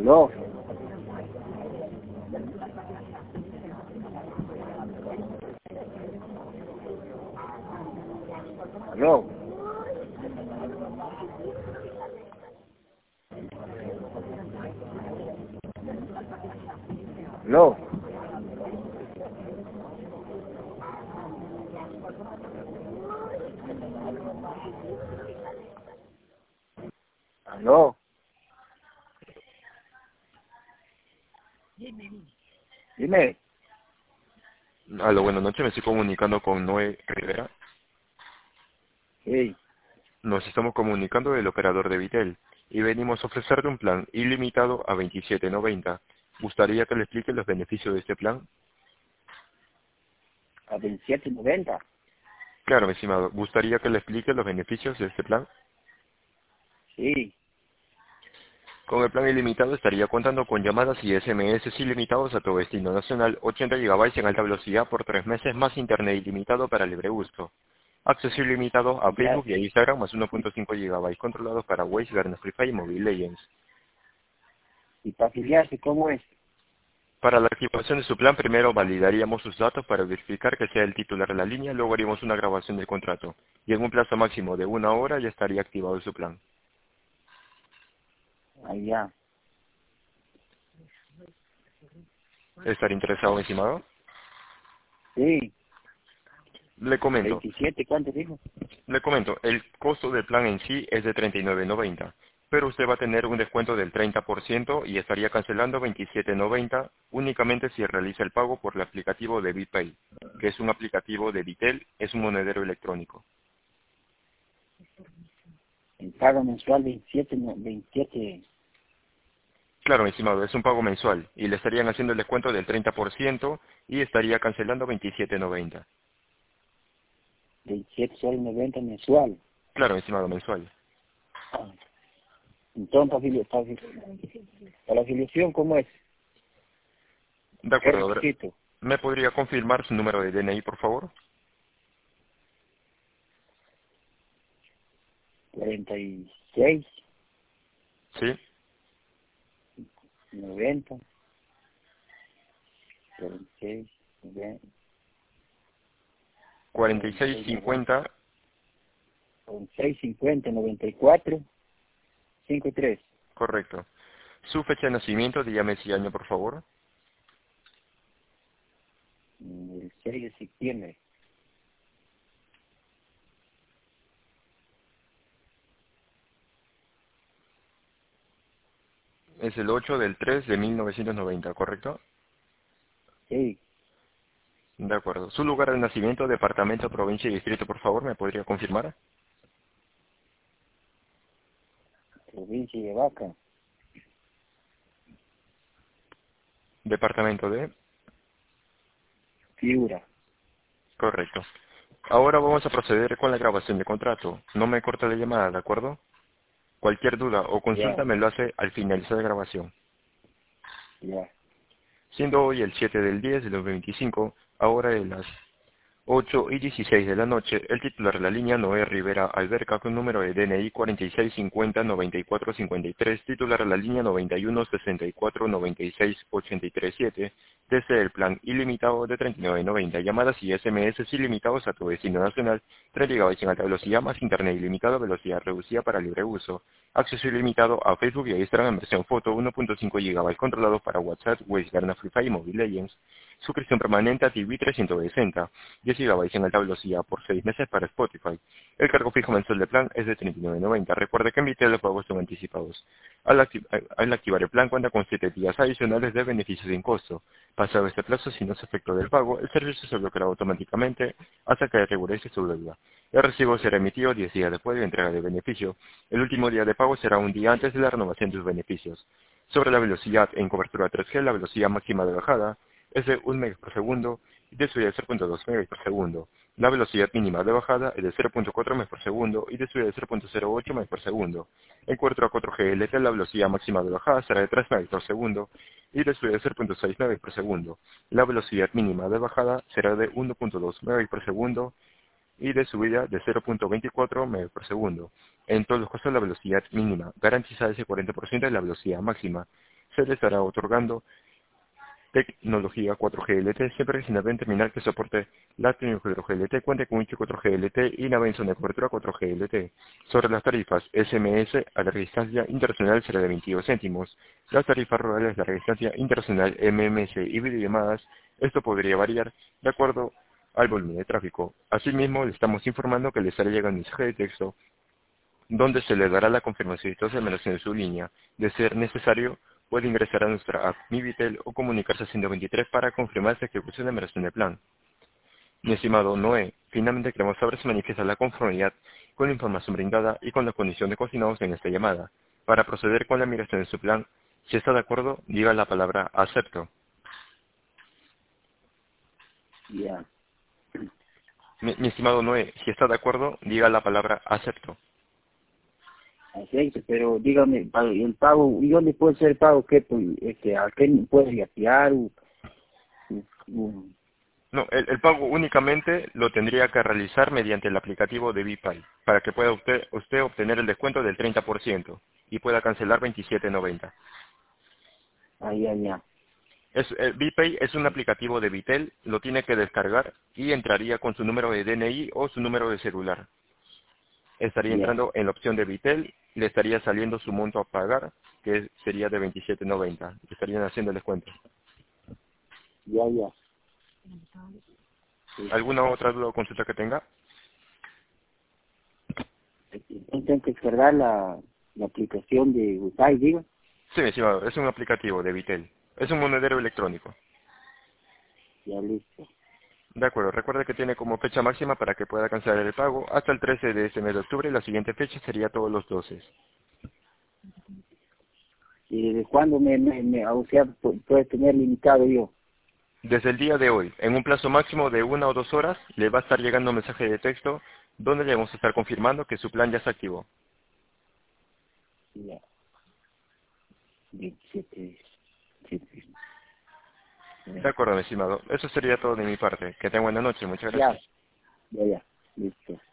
Aló. Aló. Aló. Aló. Dime. Aló, buenas noches, me estoy comunicando con Noé Rivera. Sí. Nos estamos comunicando del operador de Vitel y venimos a ofrecerle un plan ilimitado a 27.90. ¿Gustaría que le explique los beneficios de este plan? A 27.90. Claro, mi estimado. ¿Gustaría que le explique los beneficios de este plan? Sí. Con el plan ilimitado estaría contando con llamadas y SMS ilimitados a todo destino nacional, 80 GB en alta velocidad por 3 meses, más internet ilimitado para libre uso. Acceso ilimitado a Ya. Facebook y a Instagram, más 1.5 GB controlados para Waze, Garden Free Fire y Mobile Legends. ¿Y para afiliarse cómo es? Para la activación de su plan, primero validaríamos sus datos para verificar que sea el titular de la línea, luego haríamos una grabación del contrato. Y en un plazo máximo de 1 hora ya estaría activado su plan. Allá. ¿Estaría interesado, mi estimado? Sí. Le comento. 27, ¿cuánto dijo? Le comento, el costo del plan en sí es de 39.90, pero usted va a tener un descuento del 30% y estaría cancelando 27.90 únicamente si realiza el pago por el aplicativo de BitPay, que es un aplicativo de Vitel, es un monedero electrónico. El pago mensual 27, no, 27, Claro, mi estimado, es un pago mensual y le estarían haciendo el descuento del 30% y estaría cancelando 27.90. 27 soles 90 mensual. Claro, mi estimado, mensual. Ah. Entonces, para la afiliación, ¿cómo es? De ¿Qué acuerdo, a ver, requisito? ¿me podría confirmar su número de DNI, por favor? 46, Sí, 90, 46, 90, 46, 90, 4650. 46, 50, 94, 53. Correcto. Su fecha de nacimiento, dígame si año, por favor. El 6 de septiembre. Es el 8 del 3 de 1990, ¿correcto? Sí, De acuerdo. Su lugar de nacimiento, departamento, provincia y distrito, por favor, ¿me podría confirmar? provincia de Vaca, Departamento de... Piura. Correcto. Ahora vamos a proceder con la grabación de contrato. No me corte la llamada, ¿de acuerdo? Cualquier duda o Ya, consulta me lo hace al finalizar la grabación. ya. Siendo hoy el 7 del 10 de 2025, ahora de las 8:16 de la noche, el titular de la línea Noé Rivera Alberca con número de DNI 4650-9453, titular de la línea 91-64-96-837, desde el plan ilimitado de 39.90, llamadas y SMS ilimitados a tu destino nacional, 30 GB en alta velocidad más internet ilimitado, velocidad reducida para libre uso, acceso ilimitado a Facebook y a Instagram en versión foto, 1.5 GB controlados para WhatsApp, Waze, Garden Free Fire y Mobile Legends, suscripción permanente a TV 360, 10 GB en alta velocidad por 6 meses para Spotify. El cargo fijo mensual del plan es de 39.90. Recuerde que en Vitel los pagos son anticipados. Al activar el plan cuenta con 7 días adicionales de beneficios sin costo. Pasado este plazo, si no se efectúa del pago, el servicio se bloqueará automáticamente hasta que regularice su deuda. El recibo será emitido 10 días después de la entrega del beneficio. El último día de pago será un día antes de la renovación de sus beneficios. Sobre la velocidad en cobertura 3G, la velocidad máxima de bajada es de 1 Mbps por segundo y de subida de 0.2 Mbps por segundo. La velocidad mínima de bajada es de 0.4 Mbps por segundo y de subida de 0.08 Mbps por segundo. En cobertura 4G LTE, la velocidad máxima de bajada será de 3 Mbps por segundo y de subida de 0.6 Mbps por segundo. La velocidad mínima de bajada será de 1.2 Mbps por segundo y de subida de 0.24 Mbps por segundo. En todos los casos, la velocidad mínima garantizada es el 40% de la velocidad máxima. se le estará otorgando tecnología 4G LTE siempre que sin nave en terminal que soporte la tecnología 4G LTE cuente con Wi-Fi 4G LTE y nave en zona de cobertura 4G LTE. Sobre las tarifas SMS a larga distancia internacional será de 22 céntimos. Las tarifas rurales de larga distancia internacional MMS y videollamadas, esto podría variar de acuerdo al volumen de tráfico. Asimismo, le estamos informando que le estará llegando un mensaje de texto donde se le dará la confirmación de numeración de su línea. De ser necesario, puede ingresar a nuestra app Mi Vitel o comunicarse a 123 para confirmar su ejecución de numeración de plan. Mi estimado Noé, finalmente queremos saber si manifiesta la conformidad con la información brindada y con la condición de cocinados en esta llamada. Para proceder con la migración de su plan, si está de acuerdo, diga la palabra acepto. Ya. Mi estimado Noé, si está de acuerdo, diga la palabra acepto. Perfecto, pero dígame, el pago, ¿y dónde puede ser el pago? ¿Qué, pues, a qué puede enviar? No, el pago únicamente lo tendría que realizar mediante el aplicativo de BPay, para que pueda usted obtener el descuento del 30% y pueda cancelar 27.90. Ya. BPay es un aplicativo de Bitel, lo tiene que descargar y entraría con su número de DNI o su número de celular. Estaría Ya, entrando en la opción de Bitel, le estaría saliendo su monto a pagar, que sería de 27.90. Estarían haciendo el descuento. ya. Sí. ¿Alguna otra duda o consulta que tenga? Entonces tengo que descargar la aplicación de Wi-Fi, digo. Sí, mi estimado, es un aplicativo de Bitel. Es un monedero electrónico. Ya, listo. De acuerdo, recuerde que tiene como fecha máxima para que pueda cancelar el pago hasta el 13 de ese mes de octubre y la siguiente fecha sería todos los 12. ¿Y desde cuándo o sea, puede tener limitado yo? Desde el día de hoy, en un plazo máximo de 1 o 2 horas, le va a estar llegando un mensaje de texto donde le vamos a estar confirmando que su plan ya se activó. Ya, 27. De acuerdo, mi estimado. Eso sería todo de mi parte. Que tenga buena noche. Muchas Ya, gracias. ya, listo.